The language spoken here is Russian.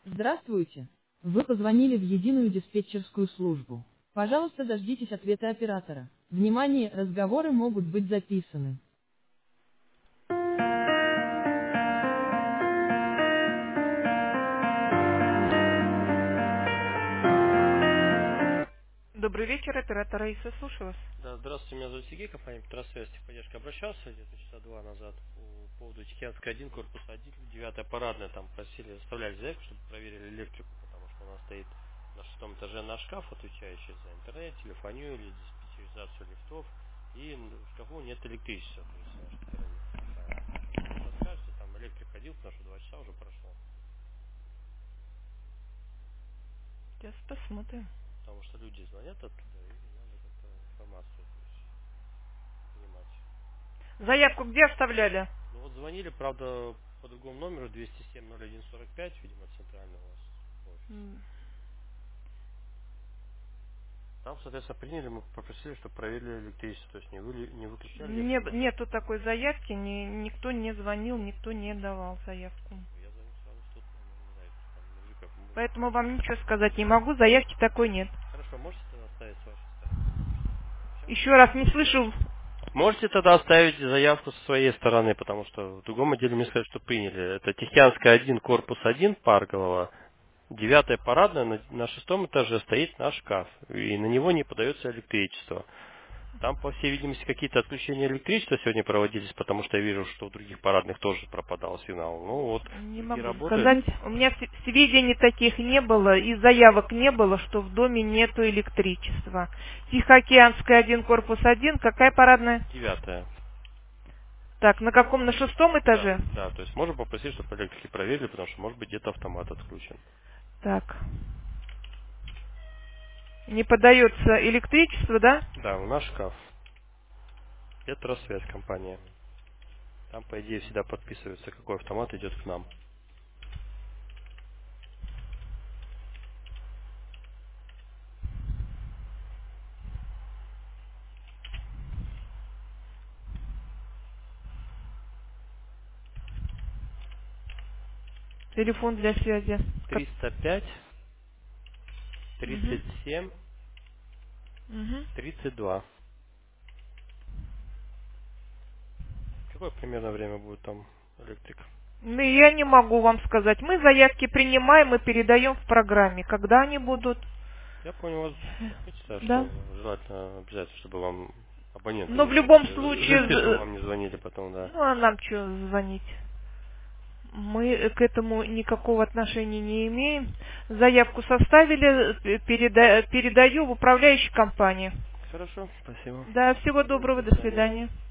Здравствуйте. Вы позвонили в единую диспетчерскую службу. Пожалуйста, дождитесь ответа оператора. Внимание, разговоры могут быть записаны. Добрый вечер, оператор Раиса, слушаю вас. Да, здравствуйте, меня зовут Сергей, компания Петросвязь, техподдержка. Обращался где-то часа два назад по поводу Тихоокеанской 1, корпус 1, 9 парадная, там просили, оставляли заявку, чтобы проверили электрику, потому что у нас стоит на шестом этаже наш шкаф, отвечающий за интернет, телефонию или диспетчеризацию лифтов, и в шкафу нет электричества, то есть наша термин плохая. Может, расскажете, там электрик ходил, потому что 2 часа уже прошло, Сейчас посмотрим. потому что люди звонят оттуда, и надо как-то информацию, то есть, понимать. Заявку где оставляли? Ну вот звонили, правда, по другому номеру 207-01-45, видимо, центральный у вас офис. Там, соответственно, приняли, мы попросили, чтобы проверили электричество, то есть не выключали, если Нет, наш. нету такой заявки, никто не звонил, никто не давал заявку. Я звоню сразу в тот номер, не знаю, там мужик, Поэтому вам ничего сказать не могу, заявки такой нет. Хорошо, можете тогда оставить с вашей стороны, потому что сейчас. Еще раз не слышу. Можете тогда оставить заявку со своей стороны, потому что в другом отделе мне сказали, что приняли. Это Тихоокеанская 1, корпус 1, Парголова. 9 парадная, на шестом этаже стоит наш шкаф, и на него не подается электричество. Там, по всей видимости, какие-то отключения электричества сегодня проводились, потому что я вижу, что в других парадных тоже пропадал сигнал. Ну вот, Не другие могу работают. сказать. У меня сведений таких не было, и заявок не было, что в доме нету электричества. Тихоокеанская 1, корпус 1. Какая парадная? 9. Так, на каком? На шестом Да, этаже? да, то есть можем попросить, чтобы электрики проверили, потому что может быть где-то автомат отключен. Так. Не подается электричество, да? Да, у нас шкаф. Петросвязь компания. Там, по идее, всегда подписывается, какой автомат идет к нам. Телефон для связи. 305 Угу. 37 Угу. 32. Какое примерно время будет там электрик? Ну, я не могу вам сказать. Мы заявки принимаем и передаем в программе. Когда они будут? Я понял вас. Я считаю, Да. что желательно обязательно, чтобы вам абоненты Но не в любом звонили. случае, Жильцы, чтобы вам не звонили потом, да. ну а нам что звонить? Мы к этому никакого отношения не имеем. Заявку составили, передаю в управляющую компанию. Хорошо, спасибо. Да, всего доброго, До до свидания. свидания.